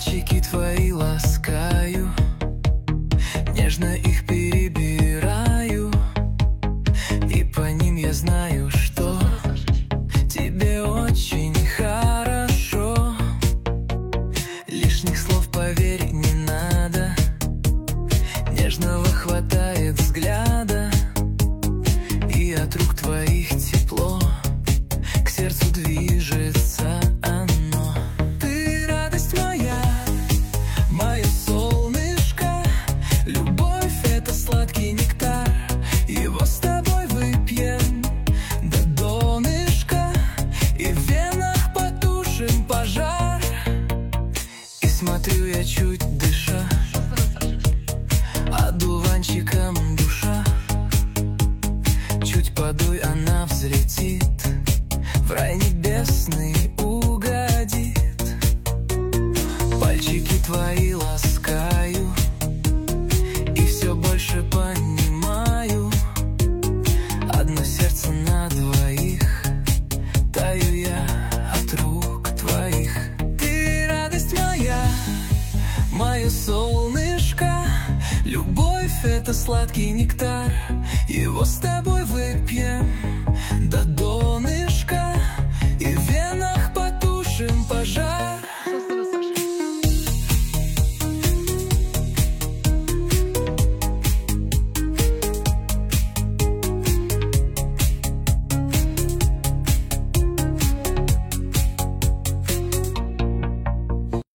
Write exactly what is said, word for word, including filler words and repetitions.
Пальчики твои ласкаю, нежно их перебираю, и по ним я знаю, что тебе очень хорошо. Лишних слов, поверь, не надо, нежного хватает взгляда, и от рук твоих тепло к сердцу движется оно. Ты радость моя, мое солнышко, любовь — это сладкий нектар, его с тобой выпьем до донышка, и в венах потушим пожар. И смотрю я, чуть дыша, одуванчиком душа, чуть подуй, она взлетит, в рай небесный угодит. Пальчики твои ласкаю, и все больше понимаю, одно сердце на двоих, таю я от рук твоих. Ты радость моя, мое солнышко, любовь — это сладкий нектар, его с тобой